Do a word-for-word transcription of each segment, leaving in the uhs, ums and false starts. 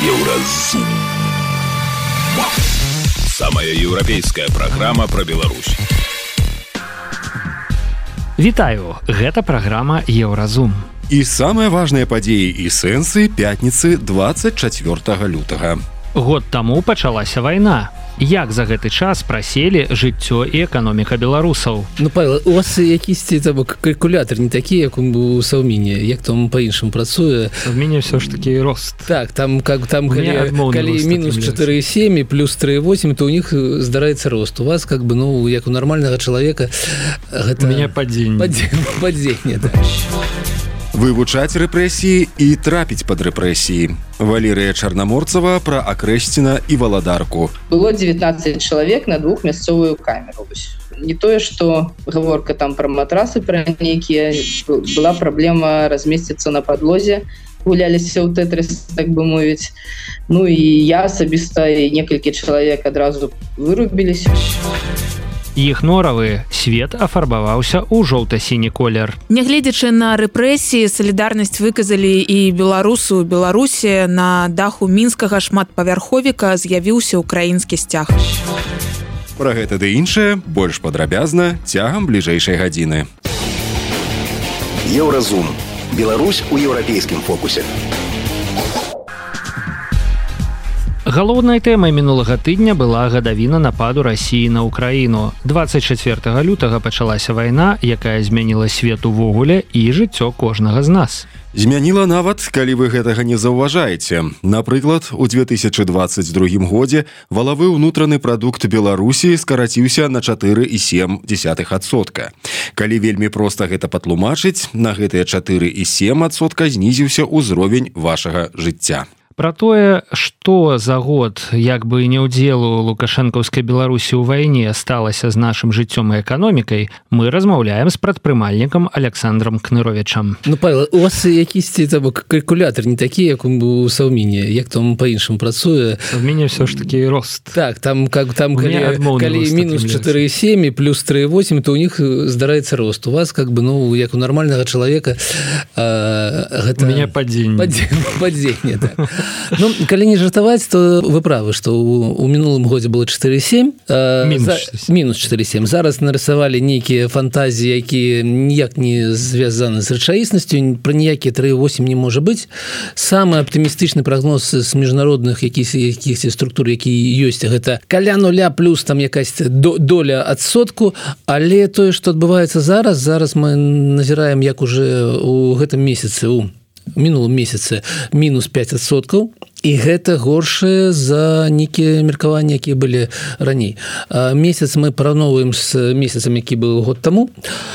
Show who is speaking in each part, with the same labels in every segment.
Speaker 1: Еўразум. Самая еўрапейская праграма пра Беларусь.
Speaker 2: Вітаю, гэта праграма Еўразум.
Speaker 3: І самыя важныя падзеі і сэнсы пятніцы двадцать чацвёртага лютага.
Speaker 2: Год таму пачалася вайна. Як за гэты час праселі жыццё і эканоміка беларусаў?
Speaker 4: Ну, Павел, у вас якісьці там калькулятор не такі, як у Саўміне, як там па-іншаму працуе.
Speaker 2: У мяне ўсё ж такі рост.
Speaker 4: Так, там, как, там калі, калі мінус чатыры восемь і плюс тры восемь, то у них здараецца рост. У вас, как бы, ну, як у нормальнага чалавека, гэта...
Speaker 2: У мяне падзенне.
Speaker 4: Падзенне, падзенне, да.
Speaker 3: Вывучаць рэпрэсіі і трапіць пад рэпрэсіі. Валерыя Чарнаморцава пра Акрэсціна і Валадарку.
Speaker 5: Было девятнадцать чалавек на двухмясцовую камеру. Не тое, што гаворка там пра матрасы, пра нейкія, была праблема размесціцца на падлозе, гуляліся ў тэтрыс, так бы мовіць. Ну і я асабіста і некалькі чалавек адразу вырубіліся.
Speaker 2: Іх норавы свет афарбаваўся ў жоўта-сіні колер.
Speaker 6: Нягледзячы на рэпрэсіі, салідарнасць выказалі і беларусы ў Беларусі. На даху мінскага шматпавярховіка з'явіўся ўкраінскі сцяг.
Speaker 3: Пра гэта ды іншае больш падрабязна цягам бліжэйшай гадзіны.
Speaker 1: Еўразум. Беларусь у еўрапейскім фокусе.
Speaker 2: Галоўнай тэмай мінулага тыдня была гадавіна нападу Расіі на Ўкраіну. двадцать чацвёртага лютага пачалася вайна, якая змяніла свет увогуле і жыццё кожнага з нас.
Speaker 3: Змяніла нават, калі вы гэтага не заўважаеце. Напрыклад, у две тысячы двадцать другім годзе валавы ўнутраны прадукт Беларусі скараціўся на чатыры і сем дзесятых адсотка. Калі вельмі проста гэта патлумачыць, на гэтыя чатыры і сем адсотка знізіўся ўзровень вашага жыцця.
Speaker 2: Пра тое, што за год, як бы не ўдзелу лукашэнкаўскай Беларусі ў вайне сталася з нашым жыццём і эканомікай, мы размаўляем з прадпрымальнікам Александром Кныровічам.
Speaker 4: Ну, Павел, у вас якісьці там калькулятор не такі, як у Саўміне, як там па-іншаму працуе.
Speaker 2: У мяне ўсё ж такі рост.
Speaker 4: Так, там, как, там калі, калі мінус чатыры восемь і плюс тры восемь, то у них здараецца рост. У вас, как бы, ну, як у нормальнага чалавека, а, гэта...
Speaker 2: У мяне падзенне.
Speaker 4: Падзенне, падзенне, так. Ну, калі не жартаваць, то вы правы, што ў, у мінулым годзе было чатыры семь, э, мінус чатыры семь. Зараз нарысавалі нейкія фантазіі, якія ніяк не звязаны з рэчаіснасцю, пра ніякія тры восемь не можа быць. Самы аптымістычны прагноз з міжнародных якіхсьці структур, які ёсць, гэта каля нуля плюс там якась доля адсотку, але тое, што адбываецца зараз, зараз мы назіраем, як уже у гэтым месяцы, у мінулым месяцы мінус пять адсоткаў, і гэта горшае за нейкія меркаванні, якія былі раней. Месяц мы параўноўваем з месяцам, які быў год таму,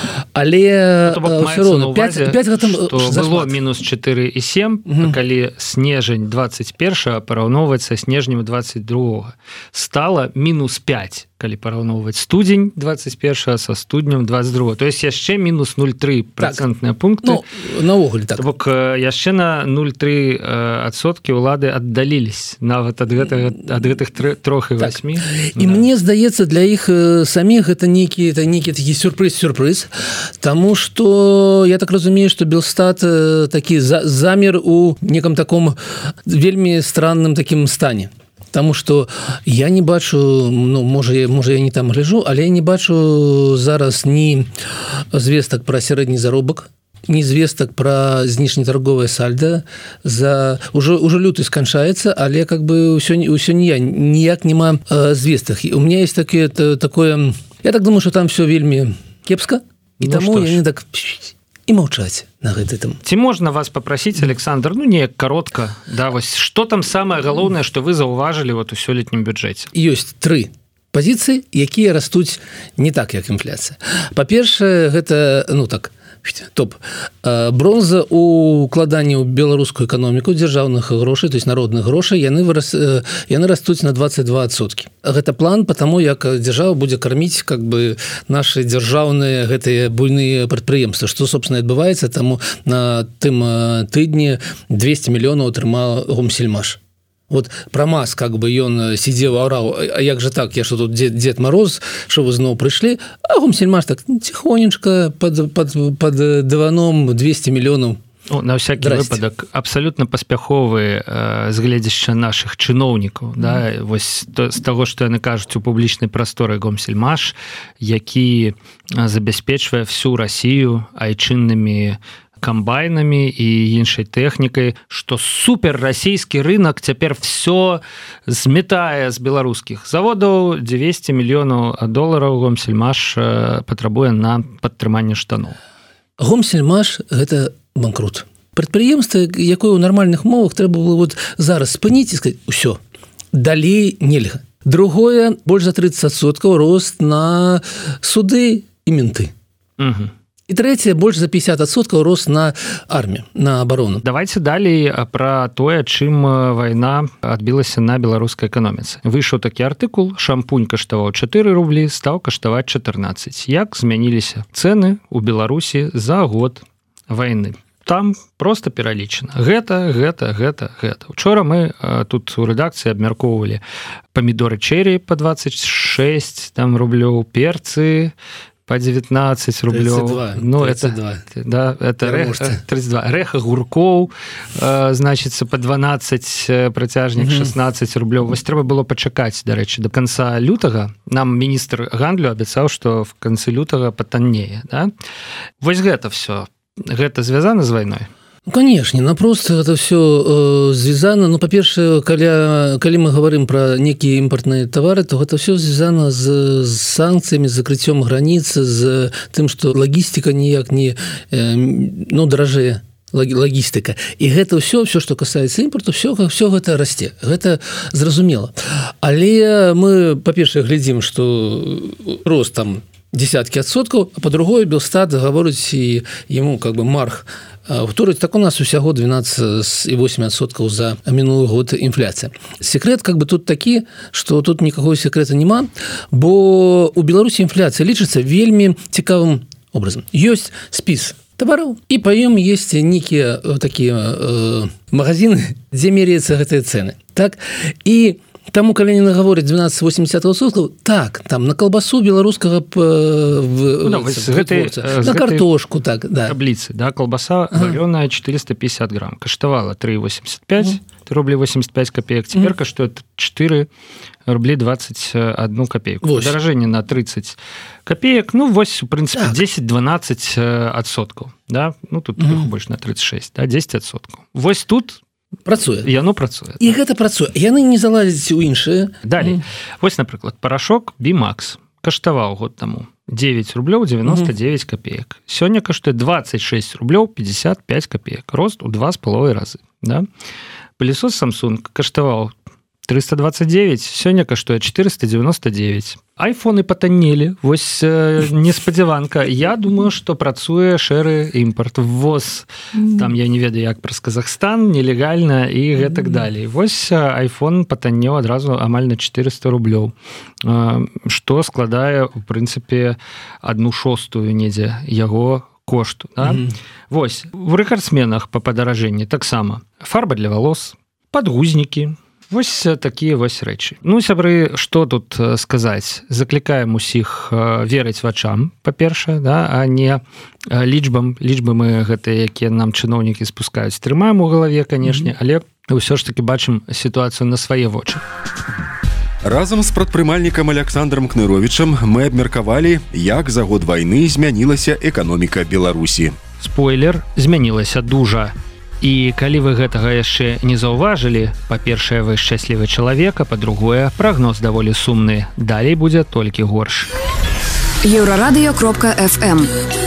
Speaker 4: але ўсё роўна пять гэта
Speaker 2: было мінус чатыры і сем, угу. Калі снежань двадцать першага параўноўваць са снежнем двадцать другога, стала мінус пять, калі параўноўваць студзень двадцать першага са студнем двадцать другога. То есть яшчэ мінус ноль тры працэнтныя так. Пункты.
Speaker 4: Ну, наогуле так.
Speaker 2: Бок яшчэ на ноль тры адсоткі ўлады аддалілись нават ад гэтага, ад гэтых трох і восьмі.
Speaker 4: І да. Мне здаецца, для іх саміх гэта нейкі, это нейкі такі сюрпрыз-сюрпрыз, таму што я так разумею, што Белстат такі замер у некам таком вельмі странным такім стане. Таму што я не бачу, ну, можа, можа я не там гляжу, але я не бачу зараз ні звестак пра сярэдні заробак, ні звестак пра знешнетарговае сальда. За уже уже люты сканчаецца, але как бы ўсё ўсё ніяк ніяк няма звестак. У меня есть такі такое, я так думаю, што там все вельмі кепска, і ну, таму я не так і маўчаць на гэтым.
Speaker 2: Ці можна вас папрасіць, Александр, ну неяк каротка, да, вось што там самае галоўнае, што вы заўважылі вот у сёлетнім бюджэце?
Speaker 4: Ёсць тры пазіцыі, якія растуць не так, як інфляцыя. Па-першае, гэта, ну так, топ. Бронза у укладанні ў беларускую эканоміку дзяржаўных грошай, то есть народных грошай, яны вырас, яны растуць на двадцать два адсоткі. Гэта план по таму, як дзяржава будзе карміць как бы нашы дзяржаўныя гэтыя буйныя прадпрыемствы, што собственно адбываецца, таму на тым тыдні двести мільёнаў атрымаў Гомсельмаш. Вот про МАЗ, как бы ён сидел, орал, а як же так, я что тут Дед, Дед Мороз, что вы снова пришли, а Гомсельмаш так тихонечко под, под, под диваном двести миллионов
Speaker 2: Ну, на всякий Здрасте. Выпадок абсолютно паспяховы э, з гледзяшча наших чыноўнікаў, mm. да, вось то, з таго, што яны кажуць у публічнай прасторы Гомсельмаш, які забяспечвае всю Расію айчыннымі камбайнамі і іншай тэхнікай, што суперрасійскі рынок цяпер все зметае з беларускіх заводаў. Дзвесце мільёнаў долараў Гомсельмаш патрабуе на падтрыманне штаноў.
Speaker 4: Гомсельмаш – гэта банкрут. Прадпрыемства, якое ў нармальных умовах трэба было вот зараз спыніць і сказаць, усё, далей нельга. Другое, больш за тридцать адсоткаў рост на суды і менты.
Speaker 2: Угу.
Speaker 4: І трэцяе, больш за пятьдесят адсоткаў рост на армію, на абарону.
Speaker 2: Давайте далей пра тое, чым вайна адбілася на беларускай эканоміцы. Выйшаў такі артыкул, шампунь каштаваў чатыры рублі, стаў каштаваць чатырнаццаць. Як змяніліся цэны ў Беларусі за год вайны? Там просто пералічана. Гэта, гэта, гэта, гэта. Учора мы тут у рэдакцыі абмяркоўвалі памідоры чэрі па двадцать шесть там рублёў, перцы по девятнадцать рублёў.
Speaker 4: тридцать два.
Speaker 2: Ну,
Speaker 4: тридцать два.
Speaker 2: Это, да, это рэх, тридцать два. Рэх агуркоў, э, значится, по дванадцать, працяжнік шестнадцать рублёў. Вось трэба было пачакаць, дарэчы, до конца лютага. Нам міністр гандлю абяцаў, што в канцы лютага патаннее. Да? Вось гэта все. Гэта звязана з вайной?
Speaker 4: Ну, конечно, напросто это все э, звязано. Ну, по-перше, калі, калі мы говорим про некие импортные товары, то это все звязано з, з санкциями, з закрытием границ, з тым, что логистика ніяк не э, ну, даражэе. Логістыка. І гэта ўсё, ўсё, што касаецца імпорту, все, все гэта расце. Гэта зразумела. Але мы, па-першае, глядзім, што рост там десятки адсоткаў, а по-другое Белстат гаворыць і яму как бы марх вторыць, так у нас усяго двенадцать и восемь адсоткаў за мінулы год інфляцыя. Секрет как бы тут такі, што тут никакого секрета няма, бо у Беларусі інфляцыя лічыцца вельмі цікавым образом. Ёсць спіс тавараў, і па ім есть некія такія э, магазины, дзе меряецца гэтыя цэны. Так? І таму, калі яны гавораць двенадцать восемьдесят адсоткаў, так, там на колбасу беларускага
Speaker 2: ну,
Speaker 4: вытворца, на картошку, так, да.
Speaker 2: Таблицы, да, колбаса ага. вареная четыреста пятьдесят грамм, каштавала три восемьдесят пять рублей восемьдесят пять копеек, теперь mm. каштует четыре рубли двадцать одну копейку. Вось. Подорожение на тридцать копеек, ну, вось, в принципе, десять-двенадцать адсоткаў, да, ну, тут mm. больше на тридцать шесть, да, десять адсоткаў. Вось тут
Speaker 4: працуе.
Speaker 2: Яно працуе.
Speaker 4: І гэта працуе. Яны не залазяць у іншыя.
Speaker 2: Далей. Mm. Вось, напрыклад, парашок Бимакс каштаваў год таму девять рублёў девяносто девять mm. копеек. Сёння каштуе двадцать шесть рублёў пятьдесят пять копеек. Рост у два с половиной разы. Да? Пылесос Samsung каштаваў триста двадцать девять, сёння каштуе четыреста девяносто девять. Айфоны патаннелі, вось э, неспадзяванка. Я думаю, што працуе шэры імпорт, ввоз, mm. там я не ведаю, як праз Казахстан, нелегальна і гэтак mm. далей. Вось айфон патаннеў адразу амаль на четыреста рублёў, э, што складае, у прынцыпе, адну шостую недзе яго кошту. Да? Mm. Вось, в рэкардсменах па падаражэнні таксама фарба для валос, падгузнікі, вось такія вось рэчы. Ну, сябры, што тут сказаць? Заклікаем усіх верыць вачам, па-першае, да, а не лічбам. Лічбы мы гэтыя, якія нам чыноўнікі спускаюць, трымаем у галаве, канешне, mm-hmm. але ўсё ж такі бачым сітуацыю на свае вочы.
Speaker 3: Разам з прадпрымальнікам Александром Кныровічам мы абмеркавалі, як за год вайны змянілася эканоміка Беларусі.
Speaker 2: Спойлер, змянілася дужа. І калі вы гэтага яшчэ не заўважылі, па-першае, вы шчаслівы чалавек, а па-другое, прагноз даволі сумны. Далей будзе толькі горш.
Speaker 7: еўрарадыё кропка эф эм.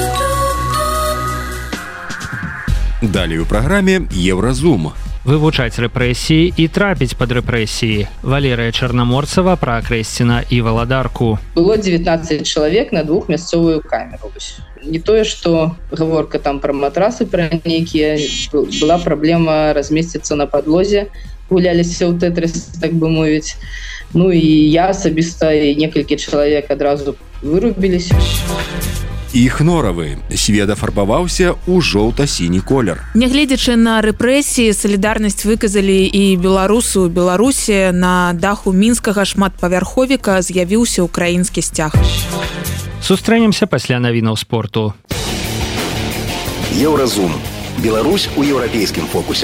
Speaker 3: Далей у праграме Еўразум.
Speaker 2: Вывучаць рэпрэсіі і трапіць пад рэпрэсіі. Валерыя Чарнаморцава пра Акрэсціна і Валадарку.
Speaker 5: Было девятнадцать чалавек на двухмясцовую камеру. Не тое, што гаворка там пра матрасы, пра нейкія, была праблема размесціцца на падлозе, гуляліся ў тэтрыс, так бы мовіць. Ну і я асабіста і некалькі чалавек адразу вырубіліся.
Speaker 3: Іх норавы. Свет афарбаваўся ў жоўта-сіні колер.
Speaker 6: Нягледзячы на рэпрэсіі, салідарнасць выказалі і беларусы ў Беларусі. На даху мінскага шматпавярховіка з'явіўся ўкраінскі сцяг.
Speaker 2: Сустрэнемся пасля навінаў спорту.
Speaker 1: Еўразум. Беларусь у еўрапейскім фокусе.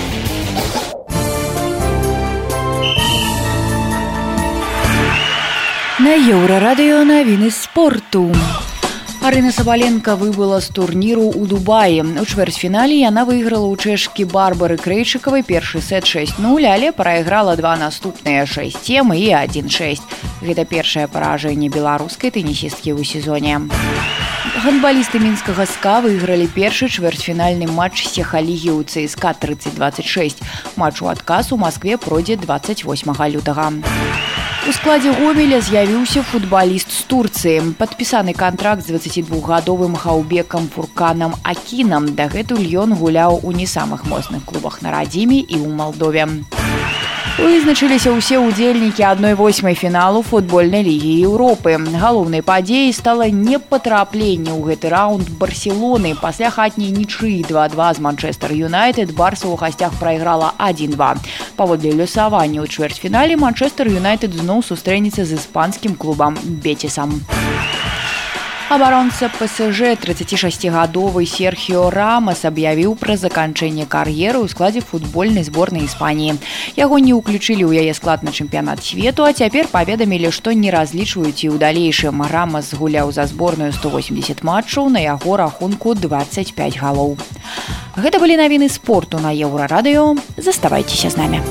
Speaker 8: На Еўрарадыё навіны спорту. Арына Сабаленко выбыла з турніру ў Дубаі. У чвэрцьфінале яна выйграла ў чэшкі Барбары Крэйчыкавай першы сет шэсць нуль, але прайграла два наступныя шэсць сем і адзін шэсць. Гэта першае паражэнне беларускай тэнісісткі ў сезоне. Гандбалісты мінскага СКА выйгралі першы чвэрцьфінальны матч сехалігі ў ЦСКА тридцать двадцать шесть. Матч у адказ у Маскве пройдзе двадцать восьмага лютага. У складзе Гомеля з'явіўся футбаліст з Турцыі. Падпісаны кантракт з дваццацідвухгадовым Хаубекам Фурканам Акінам. Дагэтуль ён гуляў у не самых моцных клубах на радзіме і ў Малдове. Вызначыліся ўсе ўдзельнікі адной восьмай фіналу футбольнай лігі Еўропы. Галоўнай падзеяй стала непатрапленне ў гэты раунд Барселоны. Пасля хатняй нічыі два два з Манчестер Юнайтед Барса ў гасцях прайграла адзін два. Паводле лёсавання ў чвэрцьфінале Манчестер Юнайтед зноў сустрэнецца з іспанскім клубам Бетісам. Абаронца ПСЖ тридцатишестигадовы Серхио Рамос аб'явіў пра заканчэнне кар'еры ў складзе футбольнай зборнай Іспаніі. Яго не ўключылі ў яе склад на чэмпіянат свету, а цяпер паведамілі, што не разлічваюць і ў далейшым. Рамос гуляў за зборную сто восемьдесят матчаў, на яго рахунку двадцать пять галоў. Гэта былі навіны спорту на Еўрарадыё. Заставайцеся з намі.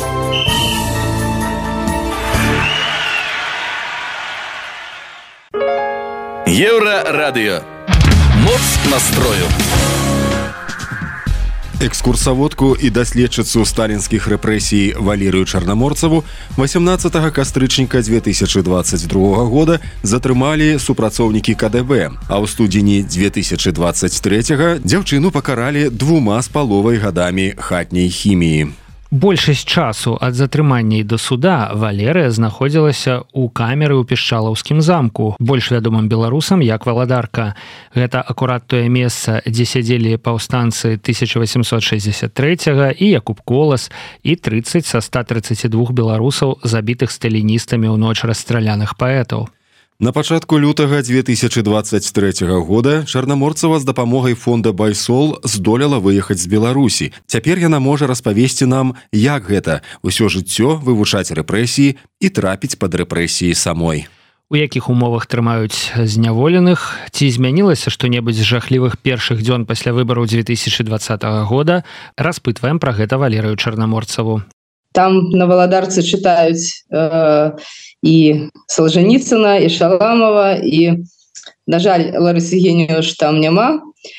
Speaker 1: Еўрарадыё. Моц настрою.
Speaker 3: Экскурсаводку і даследчыцу сталінскіх рэпрэсій Валерыю Чарнаморцаву восемнадцатага кастрычніка две тысячи двадцать другога года затрымалі супрацоўнікі КДБ, а ў студзені две тысячи двадцать третьего дзяўчыну пакаралі двума з паловай гадамі хатняй хіміі.
Speaker 2: Большасць часу ад затрымання да суда Валерыя знаходзілася ў камеры ў Пішчалаўскім замку, больш вядомым беларусам як Валадарка. Гэта акурат тое месца, дзе сядзелі паўстанцы тысяча восемьсот шестьдесят третьего і Якуб Колас і тридцать са ста тридцати двух беларусаў, забітых сталіністамі ў ноч расстраляных паэтаў.
Speaker 3: На пачатку лютага две тысячи двадцать третьего года Чарнаморцава з дапамогай фонда Байсол здолела выехаць з Беларусі. Цяпер яна можа распавесці нам, як гэта ўсё жыццё вывучаць рэпрэсіі і трапіць пад рэпрэсіі самой.
Speaker 2: У якіх умовах трымаюць зняволеных, ці змянілася што-небудзь з жахлівых першых дзён пасля выбараў две тысячи двадцатого года, распытваем пра гэта Валерыю Чарнаморцаву.
Speaker 5: Там на Валадарцы чытаюць э, і Солженіцына, і Шаламова, і, на жаль, Ларысы Геніюш там няма,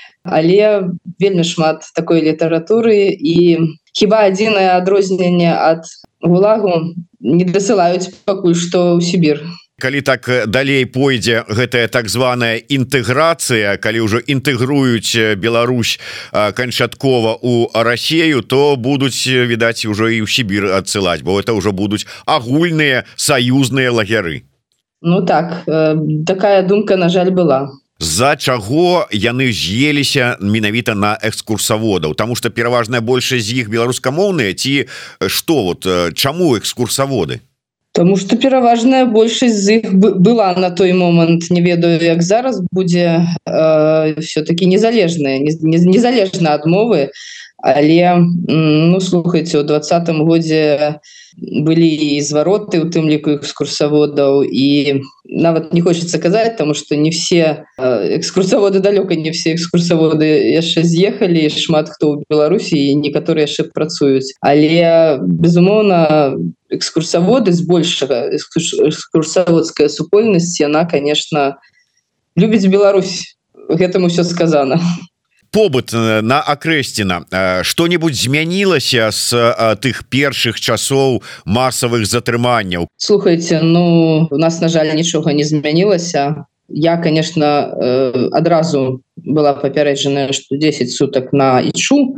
Speaker 5: але вельмі шмат такой літаратуры, і хіба адзінае адрозненне ад ГУЛАГу не дасылаюць пакуль што ў Сібір.
Speaker 9: Калі так далей пойдзе гэтая так званая інтэграцыя, калі ўжо інтэгруюць Беларусь канчаткова ў Расею, то будуць, відаць, ужо і ў Сібір адсылаць, бо это ўжо будуць агульныя саюзныя лагеры.
Speaker 5: Ну так, такая думка, на жаль, была.
Speaker 9: З-за чаго яны з'еліся менавіта на экскурсаводаў? Таму што пераважная большасць з іх беларускамоўныя, ці што, вот, чаму экскурсаводы?
Speaker 5: Таму што пераважная большасць з іх была на той момант, не ведаю, як зараз будзе э, все-таки незалежная, незалежна ад мовы, але, ну, слухайце, у двадцатым годзе былі і звароты, у тым ліку экскурсаводаў, і нават не хочацца казаць, таму што не все экскурсаводы, далёка не все экскурсаводы яшчэ з'ехалі, шмат хто ў Беларусі, і некаторыя яшчэ працуюць. Але, безумоўна, экскурсаводы, збольшага экскурсаводская супольнасць, яна, конечно, любіць Беларусь. Гэтаму ўсё сказана.
Speaker 9: Побыт на Акрэсціна. Што-небудзь змянілася з тых першых часоў масавых затрыманняў?
Speaker 5: Слухайце, ну, у нас, на жаль, нічога не змянілася. Я, конечно, адразу была папярэджаная, што дзесяць сутак на Ічу.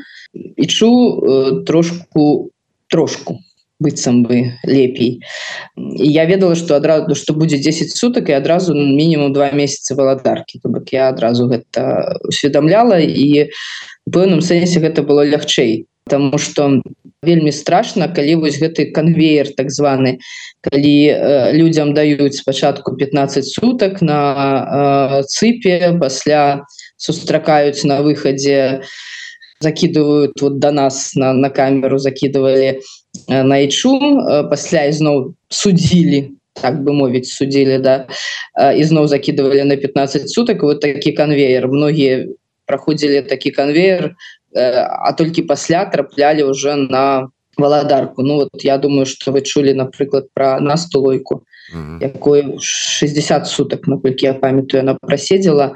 Speaker 5: Ічу трошку, трошку. быццам бы лепей. І я ведала, што адразу што будзе дзесяць сутак і адразу мінімум два месяцы Валадаркі. То бок я адразу гэта усведамляла, і у пэўным сэнсе гэта было лягчэй, таму што вельмі страшна, калі вось гэты канвеер так званы, калі э, людзям даюць спачатку пятнаццаць сутак на э, цыпе, пасля сустракаюць на выхадзе закидывают вот до нас на, на камеру, закидывали на Ичу, пасля ізноў судили, так бы мовить, судили, да, ізноў закидывали на пятнадцать суток. Вот такі конвейер. Многие проходили такі конвейер, а толькі пасля трапляли уже на Валадарку. Ну вот я думаю, что вы чули, напрыклад, про Насту Лойку, mm-hmm. якой шестьдесят суток, наколькі я памятаю, она проседзела.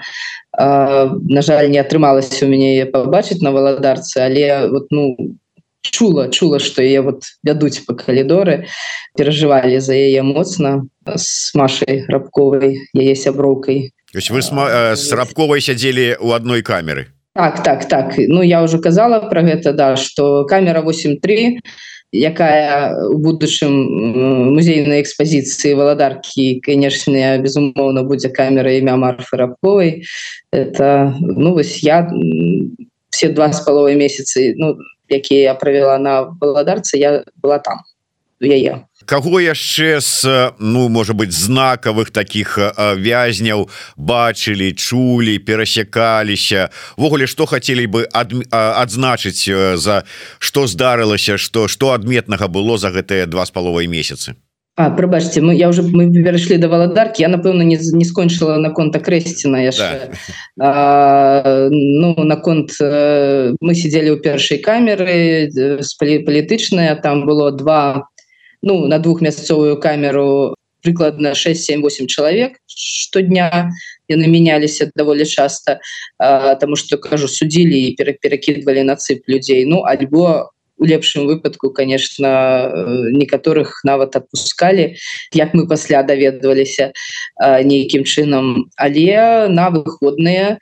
Speaker 5: На жаль, не атрымалася у мяне яе пабачыць на Валадарцы, але вот, ну, чула, чула, што яе вот вядуць па калідоры, перажывалі за яе моцна з Машай Рабковай, яе сяброўкай.
Speaker 9: То есть вы с, с Рабковай сядзелі ў адной камеры?
Speaker 5: Так, так, так. Ну, я уже казала про гэта, да, что камера восемь три, якая у будучым музейнай экспозиции Валадарки, конечно, безумоўно, будзе камера імя Марфы Рабковой. Это, ну, вось я все два с половой месяцы, ну, якія я провела на Валадарцы, я была там, яе.
Speaker 9: Каго яшчэ з, ну, можа быть, знакавых таких вязняў бачылі, чулі, перасякаліся? Ввогуле, што хацелі бы ад, адзначыць, за што здарылася, што, што адметнага было за гэтыя два з паловай месяцы?
Speaker 5: А, прабачце, мы, я уже, мы перайшлі да Валадаркі, я, напэўна, не, не скончыла наконт Акрэсціна яшчэ. Да. А, ну, наконт, мы сидзелі ў першай камеры, палітычная, там было два... Ну, на двухмясцовую камеру прыкладна шесть семь восемь человек штодня, яны меняліся даволі часто, потому что, кажу, судили и перакидывали на цып людей. Ну, альбо у лепшым выпадку, конечно, некаторых нават отпускали, як мы пасля даведваліся нейкім чынам. Але на выходныя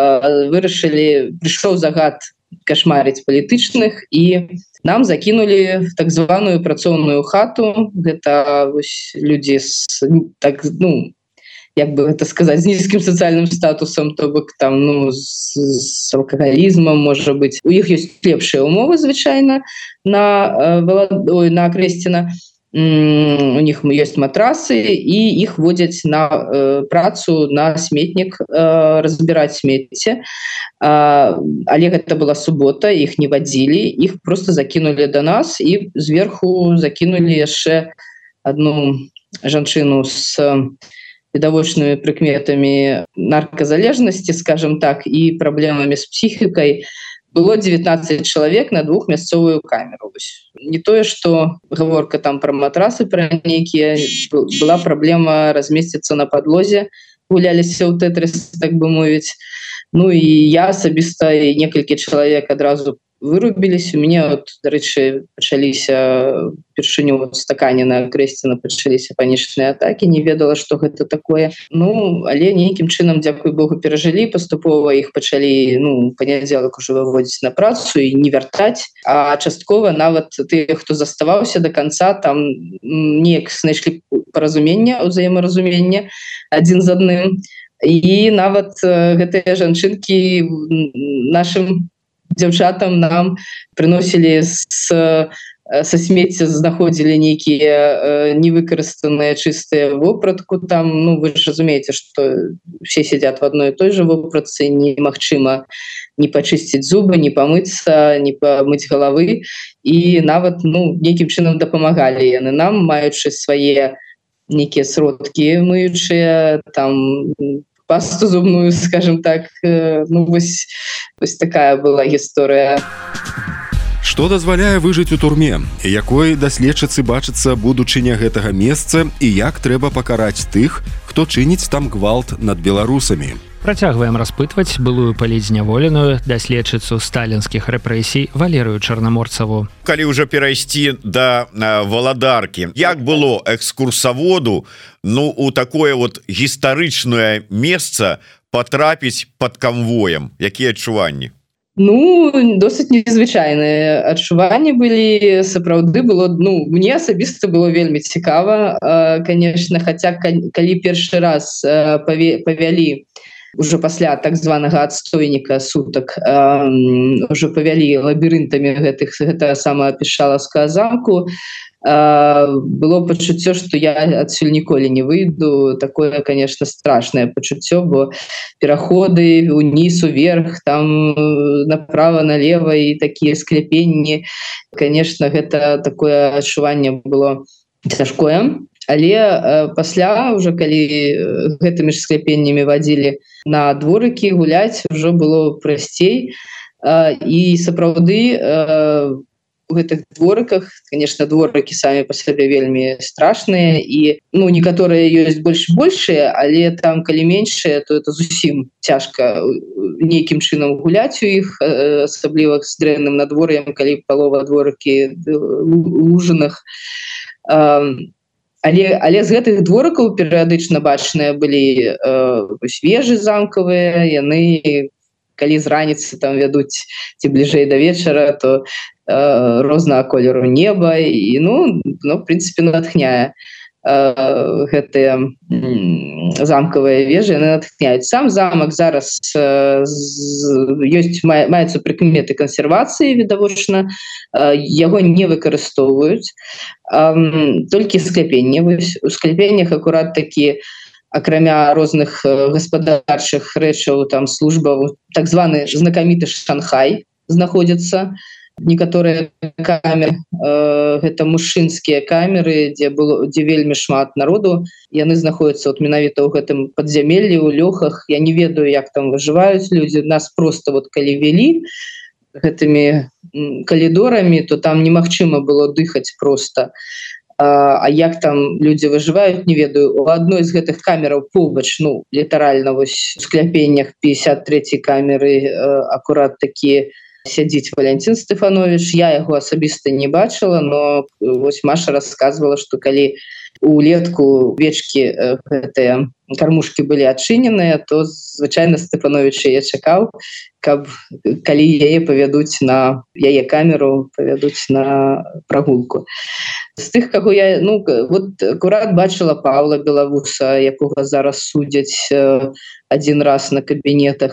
Speaker 5: вырашылі, прыйшоў загад кашмарыць палітычных, і нам закинули в так званую працоўную хату. Гэта вось людзі з, так, ну, як бы это сказать, з нізкім сацыяльным статусам, то бок там, ну, з, з алкагалізмам, можа быць. У іх ёсць лепшыя умовы, звычайна, на, ой, на Акрэсціна. У них есть матрасы, и их водят на э, працу на сметник, э, разбирать смецце. А, але это была суббота, их не водили, их просто закинули до нас, и сверху закинули еще одну жанчыну с відавочнымі прыкметамі наркозалежности, скажем так, и проблемами с психикой. Было девятнадцать человек на двухмясцовую камеру. Не тое, что гаворка там про матрасы, про некие, была проблема разместиться на подлозе, гулялись в тетрис, так бы мовить. Ну и я асабіста и некалькі человек одразу вырубились. У меня, вот, до речи, пачаліся першыню вот стакане на Акрэсціна, пачаліся панічныя атаки, не ведала, что гэта такое. Ну, але нейкім чынам, дзякуй Богу, перажылі, паступова іх пачалі, ну, панядзелак уже выводзіць на працу і не вяртаць. А часткова нават тыя, хто заставаўся до конца, там неяк знайшлі паразумення, узаемаразуменне адзін з адным. І нават гэтыя жанчынкі нашым дзяўчатам нам приносили с, со смецця, знаходзілі нейкія невыкарыстаныя чистые вопратку там. Ну, вы же разумеете, что все сидят в одной и той же вопратцы, немагчыма не почистить зубы, не помыться, не помыть головы. И нават, ну, нейкім чынам дапамагалі яны нам, маючы свае некие сродки мыючыя, там, пасту зубную, скажем так. Ну, вось, вось такая была гісторыя.
Speaker 3: Што дазваляе выжыць у турме? Якой даследчыцы бачыцца будучыня гэтага месца і як трэба пакараць тых, хто чыніць там гвалт над беларусамі?
Speaker 2: Працягваем распытваць былую палітзняволеную даследчыцу сталінскіх рэпрэсій Валерыю Чарнаморцаву.
Speaker 9: Калі ўжо перайсці да Валадаркі, як было экскурсаводу, ну, у такое вот гістарычнае месца патрапіць пад канвоем? Якія адчуванні?
Speaker 5: Ну, досыць незвычайныя адчуванні былі, сапраўды было, ну, мне асабіста было вельмі цікава, конечно, хаця калі першы раз павялі уже пасля так званага адстойніка сутак э, уже павялі лабірынтамі гэтых гэта самая пішалаўская замку. Было пачуццё, што я адсюль ніколі не выйду. Такое, конечно, страшнае пачуццё, бо пераходы ўніз уверх, там направо налево і такія скляпенні. Конечно, гэта такое адчуванне было цяжкое. Але э, пасля уже калі гэтымі ж скляпеннямі вадзілі на дворыкі гуляць, ужо было прасцей. Э, і сапраўды э, у гэтых дворыках, конечно, дворыкі самі па сабе вельмі страшныя і ну некаторыя ёсць больш большыя, але там калі меншыя, то это зусім цяжка нейкім чынам гуляць у іх, асабліва з дрэнным надвор'ем, калі палова дворыкі лужаных. Э, Але, але з гэтых дворыкаў перыядычна бачныя былі э, вежы замкавыя, яны калі з раніцы там вядуць ці бліжэй да вечара, то э, рознага колеру неба і ну, ну в прынцыпе натхняе. Э, гэтыя замкавыя вежы яны натхняюць. Сам замак зараз э, з, ёсць мае, маюцца прыкметы кансервацыі відавочна, э, яго не выкарыстоўваюць. Um, толькі скляпенне. У скляпеннях акурат такі, акрамя розных гаспадарчых рэчаў, там служба, так званы знакаміты Шанхай знаходзіцца. Некаторыя камеры, э, гэта мужчынскія камеры, дзе было, дзе вельмі шмат народу. Яны знаходзяцца вот менавіта ў гэтым падзямеллі, у лёхах. Я не ведаю, як там выжываюць людзі. Нас просто вот калі вялі гэтымі калідорамі, то там немагчыма было дыхаць просто. А, а як там людзі выжываюць, не ведаю. У адной з гэтых камераў побач, ну, літаральна вось у скляпеннях пятьдесят трэцяй камеры э, акурат такі сядзіць Валентин Стефанович. Я яго асабіста не бачыла, но вось Маша рассказывала, што калі улетку вечкі э, гэтыя кармушкі былі адчыненыя, то звычайна Стефанович яе чакаў, каб калі яе павядуць на яе камеру, павядуць на прагулку. З тых, каго я, ну, вот акурат бачыла Павла Белавуса, якога зараз судзяць э, адзін раз на кабінетах.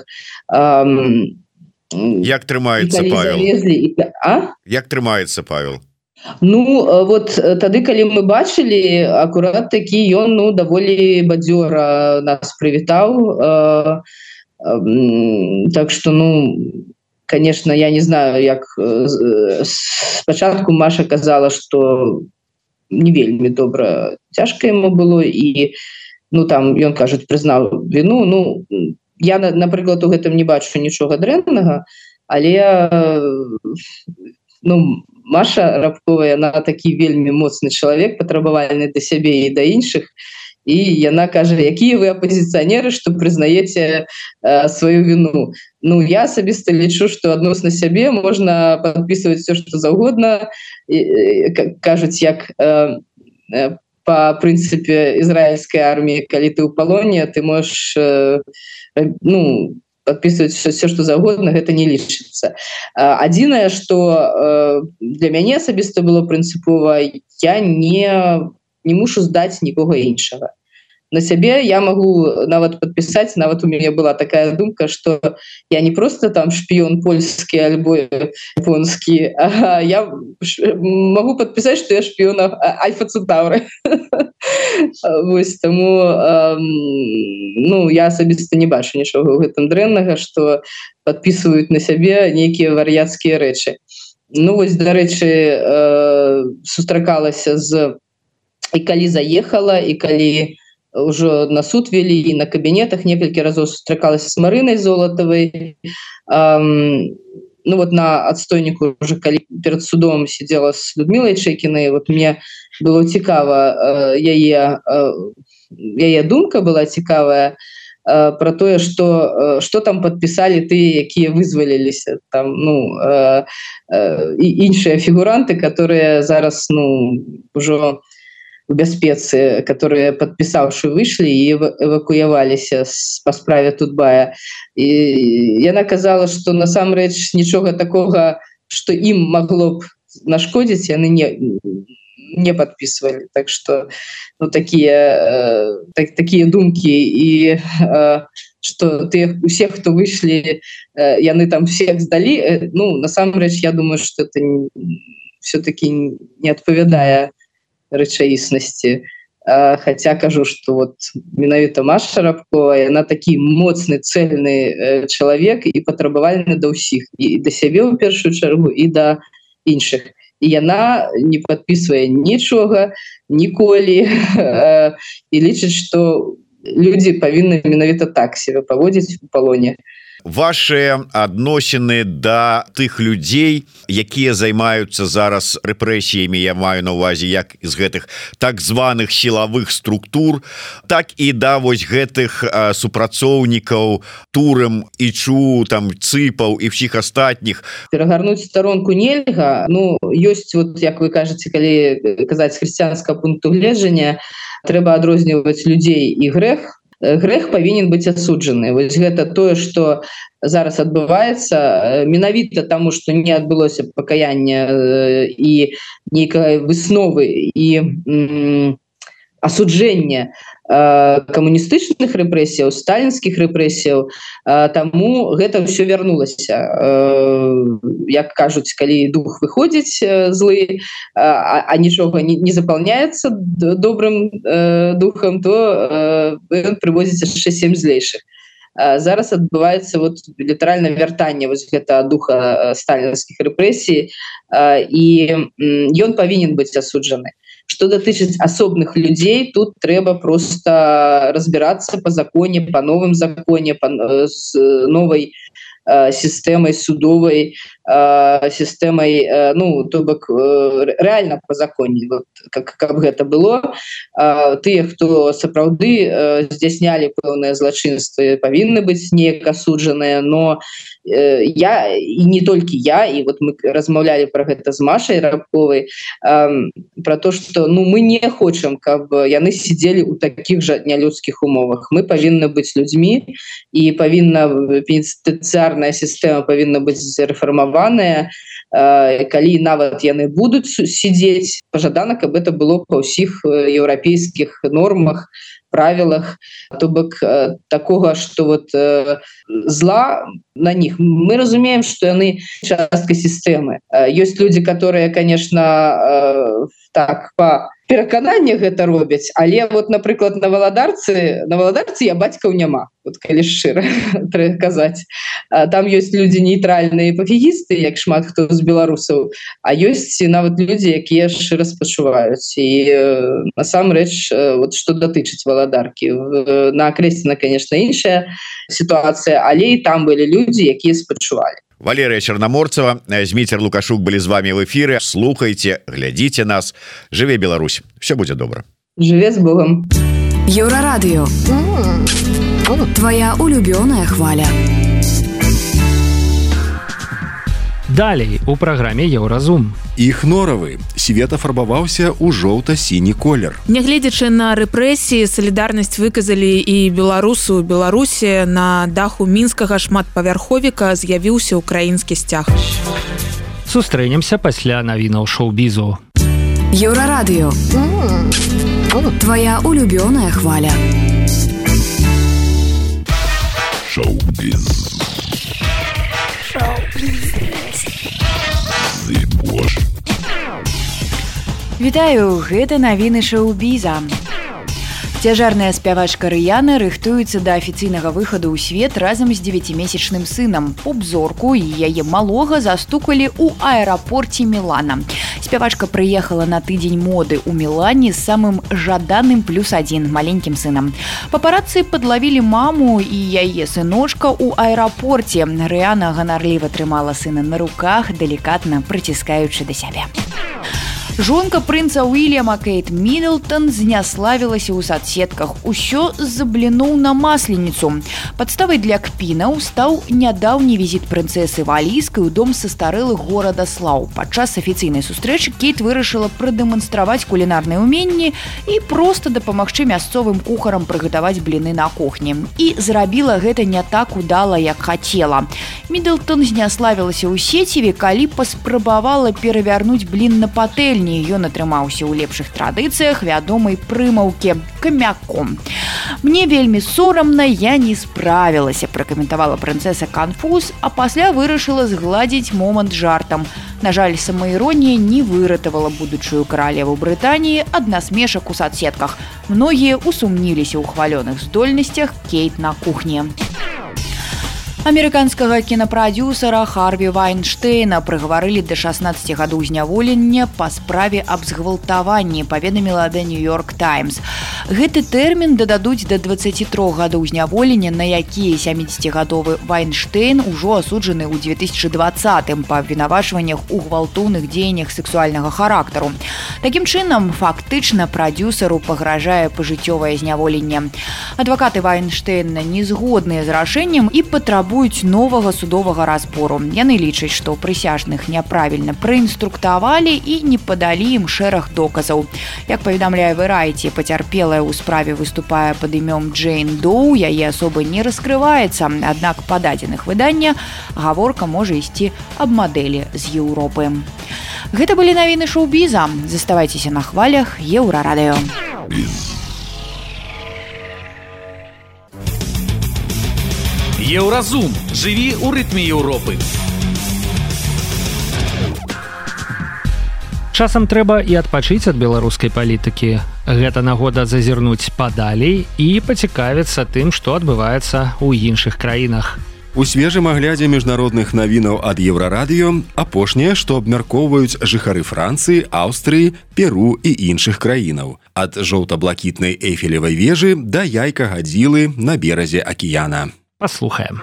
Speaker 5: Эм,
Speaker 9: Як трымаецца Павел?
Speaker 5: Залезлі, і... а?
Speaker 9: Як трымаецца Павел?
Speaker 5: Ну, вот тады, калі мы бачылі, акурат такі ён, ну, даволі бадзёра нас прывітаў. Э, э, так што, ну, конечно, я не знаю, як э, спачатку Маша казала, што не вельмі добра, цяжка яму было, і, ну, там, ён, кажуць, прызнаў віну. Ну, я, напрыклад, у гэтым не бачу нічога дрэннага, але, ну, Маша Рабкова, яна такі вельмі моцны чалавек, патрабавальны да сябе і да іншых, і яна кажа, якія вы апозіцыянеры, што прызнаеце э, сваю віну. Ну, я асабіста лічу, што адносна сябе можна падпісваць все, што заўгодна. І, кажуць, як э, э, па прынцыпе ізраільскай арміі, калі ты ў палоне, ты можаш э, ну, подписывать все, что заўгодна, гэта не лічыцца. Адзінае, што для мяне асабіста было прынцыпова, я не, не мушу здаць нікога іншага. На сябе я могу нават подпісаць, нават у мяне была такая думка, што я не просто там шпіён польскі альбо японскі, а я могу подпісаць, што я шпіён Альфа Центаўры. Вось, таму ну, я асабіста не бачу нічога ў гэтым дрэннага, што падпісваюць на сябе нейкія вар'яцкія рэчы. Ну вось, дарэчы, сустракалася з і калі заехала, і калі ўжо на суд вялі, і на кабінетах некалькі разоў сустракалася з Марынай Золатавай. Ну вот на адстойніку уже калі перад судом сидела с Людмилой Чекиной, вот мне было цікава яе, яе думка была цікавая про тое, что что там подписали тыя, якія вызваліліся там, ну і іншыя фігуранты, которые зараз, ну, ужо в бяспецы, которые, подписавши, вышли и эвакуяваліся по справе Тутбая. И яна казала, что насамрэч нічога такого, что им могло б нашкодить, яны не, не подписывали. Так что, ну, такие, э, так, такие думки и э, что ты усе хто выйшлі яны там всех здалі. Ну насамрэч я думаю что это все-таки не адпавядае рэчаіснасці, хотя кажу что вот менавіта Маша Рабкова яна такі моцны цельны чалавек і патрабавальны да ўсіх, і да сябе ў першую чаргу і да іншых, і яна не подписывае нічога ніколі і лічыць что людзі павінны менавіта так себе паводзіць у палоне.
Speaker 9: Ваши адносіны да тых людзей, якія займаюцца зараз рэпрэсіямі, я маю на увазе як з гэтых так званых сілавых структур, так і да вось гэтых а, супрацоўнікаў Турым, Ічу, там Цыпаў і ўсіх астатніх.
Speaker 5: Перагарнуць старонку нельга. Ну ёсць вот як вы кажаце, калі казаць з хрысціянскага пункту гледжання, трэба адрозніваць людзей і грэх. Грэх павінен быць асуджаны. Вось гэта тое, што зараз адбываецца менавіта таму, што не адбылося пакаяння і нейкай высновы і м, асуджэння камуністычных рэпрэсіяў, сталінскіх рэпрэсіяў, таму гэта ўсё вярнулася. Як кажуць, калі дух выходзіць злы, а, а нічога не, не запаўняецца добрым духам, то ён прывозіць яшчэ сем злейшых. Зараз адбываецца вот літаральна вяртанне вось гэта духа сталінскіх рэпрэсій, і ён павінен быць асуджаны. Что датычыць асобных людзей, тут трэба просто разбирацца по законе, по новым законе, по, с новой э, системой судовой, э, системой, э, ну, то бок э, реально по законе, вот, как, как гэта было. Э, тыя, хто сапраўды э, здзяйснялі пэўныя злачынствы, павінны быць неяк асуджаныя, но я і не толькі я, і вот мы размаўлялі про гэта з Машай Рабковай, э, про то, что ну мы не хочам, каб яны сидзелі ў таких жа нялюдскіх умовах. Мы павінны быць людзьмі, і павінна пенітэнцыярная сістэма павінна быць рэфармаваная. Э, калі нават яны будуць сидзець, пажадана, каб это было па ўсіх еўрапейскіх нормах, правилах, то бок э, такого, что вот э, зла на них. Мы разумеем, что яны частка системы. Э, есть люди, которые, конечно, э, так по перакананнях гэта робяць, але вот, напрыклад, на Валадарцы, на Валадарцы я бацькаў няма, вот калі шчыра трэба казаць. Там ёсць людзі нейтральныя пафігісты, як шмат хто з беларусаў, а ёсць нават людзі, якія шчыра спачуваюць. І э, насамрэч, э, вот што датычыць Валадаркі. На Акрэсціна, конечно, іншая сітуацыя, але і там былі людзі, якія спачувалі.
Speaker 9: Валерия Черноморцева, Зміцер Лукашук были з вами в эфире. Слухайте, глядите нас. Живе Беларусь. Все будет добро.
Speaker 5: Живе с Богом.
Speaker 7: Еврорадио. Твоя улюбленная хваля.
Speaker 2: Далей у праграме Еўразум.
Speaker 3: Іх норавы. Свет афарбаваўся ў жоўта-сіні колер.
Speaker 6: Нягледзячы на рэпрэсіі, салідарнасць выказалі і беларусу. Беларусі на даху мінскага шматпавярховіка з'явіўся украінскі сцяг.
Speaker 2: Сустрэнемся пасля навінаў шоу-бізу.
Speaker 7: Еўрарадыё. Твоя улюбленная хваля.
Speaker 10: Шоу-біз. Шоу-біз.
Speaker 8: Вітаю, гэта навіны шоу-біза. Цяжарная спявачка Рыяна рыхтуецца да афіцыйнага выхаду ў свет разам з дзевяцімесячным сынам. Поп-зорку і яе малога застукалі ў аэрапорце Мілана. Спявачка прыехала на тыдзень моды ў Мілане з самым жаданым плюс адзін маленькім сынам. Папарацы падлавілі маму і яе сыночка ў аэрапорце. Рыяна ганарліва трымала сына на руках, далікатна прыціскаючы да сябе. Жонка прынца Уільяма Кейт Міддлтон зняславілася ў соцсетках. Усё з-за бліноў на масленіцу. Падставай для кпінаў стаў нядаўні візіт прынцэсы Валійскай у дом састарэлых горада Слаў. Падчас афіцыйнай сустрэчы Кейт вырашыла прадэманстраваць кулінарныя ўменні і проста дапамагчы мясцовым кухарам прыгатаваць бліны на кухні. І зрабіла гэта не так удала, як хацела. Міддлтон зняславілася ў сеціве, калі паспрабавала перавярнуць блін на патэльні. вяселенні ён атрымаўся ў лепшых традыцыях вядомай прымаўкі камяком. Мне вельмі сорамна, я не справілася, пракаментавала прынцэса Канфуз, а пасля вырашыла згладзіць момант жартам. На жаль, самаіронія не выратавала будучую каралеву Брытаніі ад насмешак у соцсетках. Многія усумніліся ў хвалёных здольнасцях Кейт на кухні. Амерыканскага кінапрадюсара Харві Вайнштэйна прыгаварылі да шаснаццаці гадоў зняволення па справе аб згвалтаванні, паведаміла The New York Times. Гэты тэрмін дададуць да дваццаці трох гадоў зняволення, на якія сямідзесяцігадовы Вайнштэйн ужо асуджаны ў две тысячы дваццатым па абвінавачваннях у гвалтоўных дзеяннях сексуальнага характару. Такім чынам, фактычна прадюсару пагражае пажыццёвае зняволенне. Адвакаты Вайнштэйна не згодныя з рашэннем і патрабуюць новага судовага разбору. Яны лічаць, што прысяжных няправільна праінструктавалі і не падалі ім шэраг доказаў. Як паведамляе Variety, пацярпелая ў справе выступае пад імём Джейн Доу, яе асоба не раскрываецца, аднак па дадзеных выдання гаворка можа ісці аб мадэлі з Еўропы. Гэта былі навіны шоу-біза. Заставайцеся на хвалях Еўрарадыё.
Speaker 1: Еўразум. Жыві ў рытме Еўропы.
Speaker 2: Часам трэба і адпачыць ад беларускай палітыкі. Гэта нагода зазірнуць падалей і пацікавіцца тым, што адбываецца ў іншых краінах.
Speaker 3: У свежым аглядзе міжнародных навінаў ад Еўрарадыё апошняе, што абмяркоўваюць жыхары Францыі, Аўстрыі, Перу і іншых краінаў. Ад жоўта-блакітнай эйфелевай вежы да яйка-гадзілы на беразе акіяна.
Speaker 2: Паслухаем.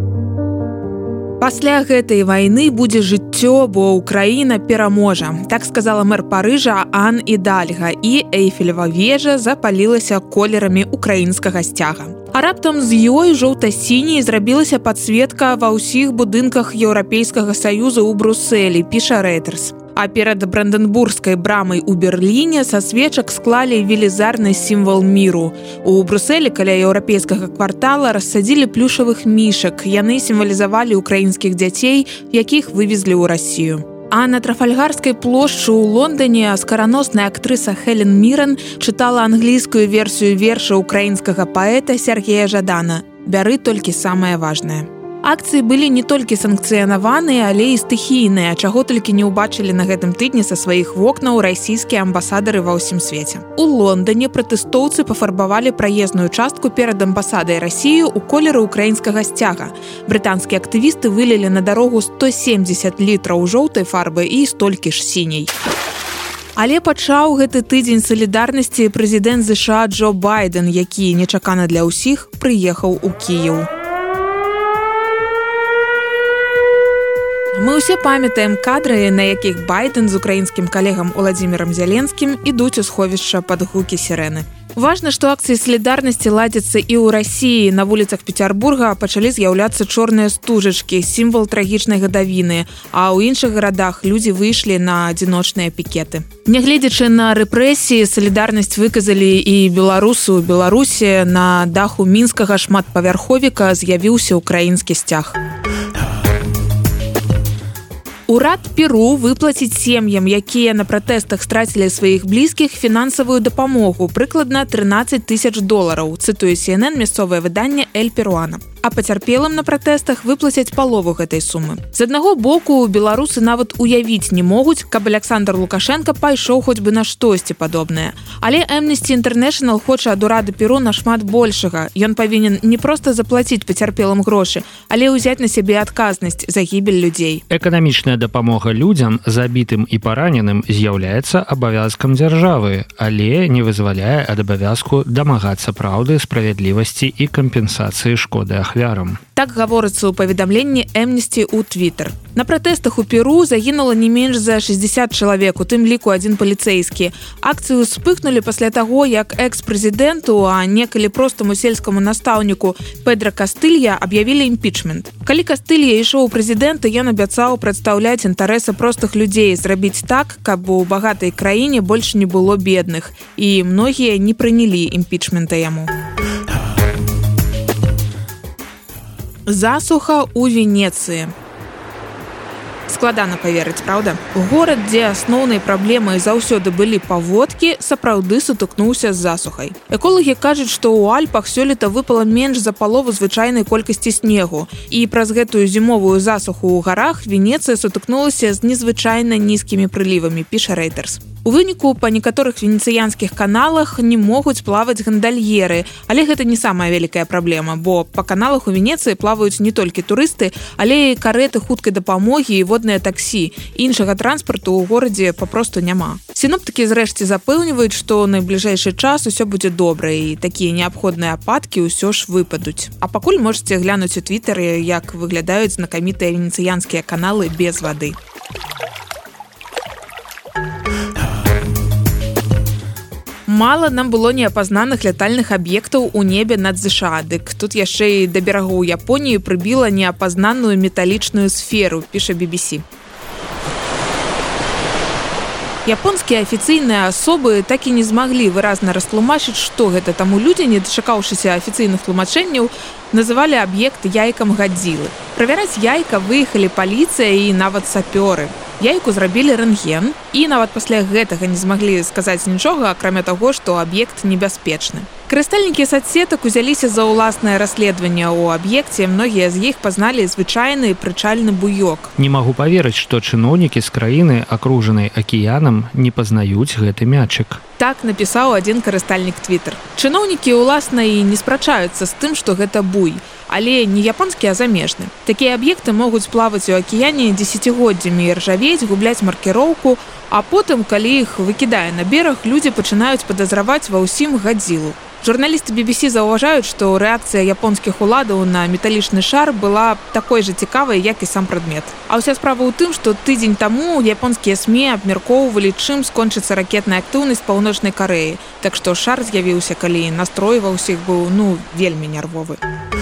Speaker 6: Пасля гэтай вайны будзе жыццё, бо Украіна пераможа. Так сказала мэр Парыжа Ан Ідальга, і эйфелева вежа запалілася колерамі украінскага сцяга. А раптам з ёй жоўта-сіняй зрабілася падсветка ва ўсіх будынках Еўрапейскага саюза ў Брусэлі, піша Reuters. А перад Бранденбургскай брамай у Берліне са свечак склалі велізарны сімвал міру. У Брусэлі каля еўрапейскага квартала рассадзілі плюшавых мішак. Яны сімвалізавалі украінскіх дзяцей, якіх вывезлі ў Расію. А на Трафальгарскай плошчы ў Лондоне скараносная актрыса Хелен Міран чытала англійскую версію верша украінскага паэта Сергея Жадана «Бяры толькі самае важнае». Акцыі былі не толькі санкцыянаваныя, але і стыхійныя, чаго толькі не ўбачылі на гэтым тыдні са сваіх вокнаў расійскія амбасадары ва ўсім свеце. У Лондоне пратэстоўцы пафарбавалі праезную частку перад амбасадай Расіі ў колеры украінскага сцяга. Брытанскія актывісты вылілі на дарогу сто семдзесят літраў жоўтай фарбы і столькі ж сіняй. Але пачаў гэты тыдзень салідарнасці прэзідэнт ЗША Джо Байден, які нечакана для ўсіх прыехаў у Кіеў. Мы ўсе памятаем кадры, на якіх Байден з украінскім калегам Уладзімірам Зяленскім ідуць у сховішча пад гукі сірэны. Важна, што акцыі салідарнасці ладзяцца і ў Расіі. На вуліцах Пецярбурга пачалі з'яўляцца чорныя стужачкі, сімвал трагічнай гадавіны, а ў іншых гарадах людзі выйшлі на адзіночныя пікеты. Нягледзячы на рэпрэсіі, салідарнасць выказалі і беларусы ў Беларусі. На даху мінскага шматпавярховіка з'явіўся ўкраінскі сцяг. Урад Перу выплаціць сем'ям, якія на пратэстах страцілі сваіх блізкіх, фінансавую дапамогу, прыкладна трынаццаць тысяч долараў, цытуе Си Эн Эн мясцовае выданне «Эль Перуана». А пацярпелым на пратэстах выплацяць палову гэтай сумы. З аднаго боку, беларусы нават уявіць не могуць, каб Александр Лукашенко пайшоў хоць бы на штосьці падобнае. Але Amnesty International хоча ад урада Перу нашмат большага. Ён павінен не проста заплаціць пацярпелым грошы, але ўзяць на сябе адказнасць за гібель людзей.
Speaker 2: Эканамічная дапамога людзям, забітым і параненым, з'яўляецца абавязкам дзяржавы, але не вызваляе ад абавязку дамагацца праўды, справядлівасці і кампенсацыі шкоды ахвярам.
Speaker 6: Так гаворыцца ў паведамленні Amnesty ў Twitter. На пратэстах у Перу загінула не менш за шэсцьдзесят чалавек, у тым ліку адзін паліцэйскі. Акцыю спыхнулі пасля таго, як экс-прэзідэнту, а некалі простаму сельскаму настаўніку Педро Кастылья аб'явілі імпічмент. Калі Кастылья ішоў у прэзідэнта, ён абяцаў прадстаўляць інтарэсы простых людзей, зрабіць так, каб у багатай краіне больш не было бедных. І многія не прынялі імпічмента яму. Засуха ў Венецыі. Складана паверыць, правда? Горад, дзе асноўнай праблемай заўсёды былі паводкі, сапраўды сутыкнуўся з засухай. Эколагі кажуць, што ў Альпах сёлета выпала менш за палову звычайнай колькасці снегу. І праз гэтую зімовую засуху ў гарах Венецыя сутыкнулася з незвычайна нізкімі прылівамі, піша Reuters. У выніку па некаторых венецыянскіх каналах не могуць плаваць гандальеры, але гэта не самая вялікая праблема, бо па каналах у Венецыі плаваюць не толькі турысты, але і карэты хуткай дапамогі і водныя таксі. Іншага транспарту ў горадзе папросту няма. Сіноптыкі зрэшце запэўніваюць, што найбліжэйшы час усё будзе добра і такія неабходныя ападкі ўсё ж выпадуць. А пакуль можаце глянуць у твітары, як выглядаюць знакамітыя венецыянскія каналы без вады. Мала нам было неапазнаных лятальных аб'ектаў у небе над ЗША, дык тут яшчэ і да берагоў Японіі прыбіла неапазнаную металічную сферу, піша би би сі. Японскія афіцыйныя асобы так і не змаглі выразна растлумачыць, што гэта, таму людзі, не дачакаўшыся афіцыйных тлумачэнняў, называлі аб'ект яйкам Гадзілы. Правяраць яйка выехалі паліцыя і нават сапёры. Яйку зрабілі рэнтген, і нават пасля гэтага не змаглі сказаць нічога, акрамя таго, што аб'ект небяспечны. Карыстальнікі сацсетак узяліся за ўласнае расследаванне ў аб'екце, многія з іх пазналі звычайны прычальны буёк.
Speaker 2: Не магу паверыць, што чыноўнікі з краіны, акружанай акіянам, не пазнаюць гэты мячык.
Speaker 6: Так напісаў адзін карыстальнік Twitter. Чыноўнікі, уласна, і не спрачаюцца з тым, што гэта буй, але не японскі, а замежны. Такія аб'екты могуць плаваць у акіяне дзесяцігоддзямі і ржавець, губляць маркіроўку, а потым, калі іх выкідае на бераг, людзі пачынаюць падазраваць ва ўсім Гадзілу. Журналісты би би сі заўважаюць, што рэакцыя японскіх уладаў на металічны шар была такой жа цікавай, як і сам прадмет. А ўся справа ў тым, што тыдзень таму японскія СМІ абмяркоўвалі, чым скончыцца ракетная актыўнасць паўночнай Карэі. Так што шар з'явіўся, калі настрой ва ўсіх быў, ну, вельмі нервовы.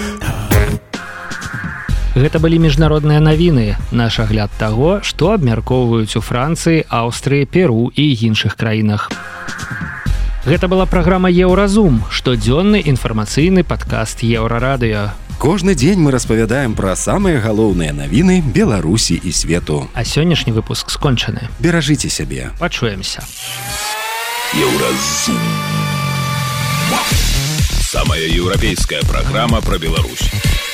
Speaker 2: Гэта былі міжнародныя навіны, наш агляд таго, што абмяркоўваюць у Францыі, Аўстрыі, Перу і іншых краінах. Гэта была праграма «Еўразум», штодзённы інфармацыйны падкаст Еўрарадыё.
Speaker 3: Кожны дзень мы распавядаем пра самыя галоўныя навіны Беларусі і свету.
Speaker 2: А сённяшні выпуск скончаны.
Speaker 3: Беражыце сябе.
Speaker 2: Пачуемся.
Speaker 10: Еўразум. Самая еўрапейская праграма пра Беларусь.